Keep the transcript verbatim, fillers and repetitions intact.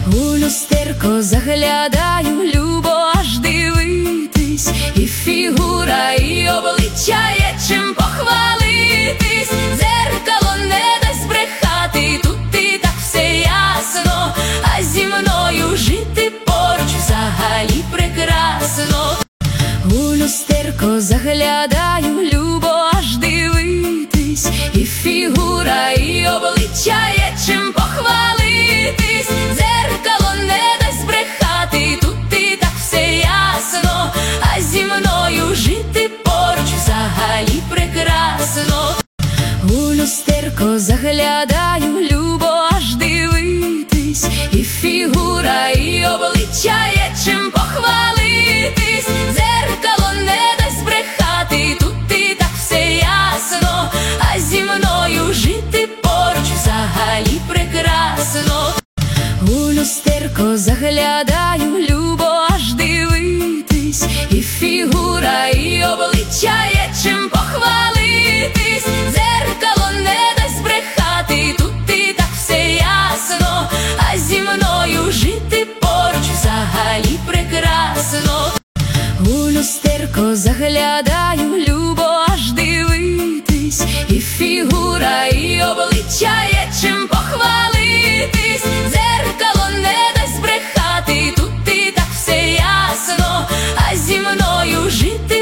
У люстерко заглядаю, любо аж дивитись, і фігура, і обличчя є чим похвалитись. Дзеркало не дасть збрехати, тут і так все ясно, а зі мною жити поруч взагалі прекрасно. У люстерко заглядаю, любо аж дивитись, і фігура, і обличчя є чим похвалитись. Дзеркало не дасть збрехати, тут і так все ясно, а зі мною жити поруч взагалі прекрасно. У люстерко заглядаю, любо аж дивитись, і фігура, і обличчя є чим похвалитись. Дзеркало не дасть збрехати, тут і так все ясно, а зі мною жити поруч взагалі прекрасно. У люстерко заглядаю, любо аж дивитись, і фігура, і обличчя є чим похвалитись. Дзеркало не дасть збрехати, тут і так все ясно, а зі мною жити поруч взагалі прекрасно. У люстерко заглядаю, любо аж дивитись, і фігура, і обличчя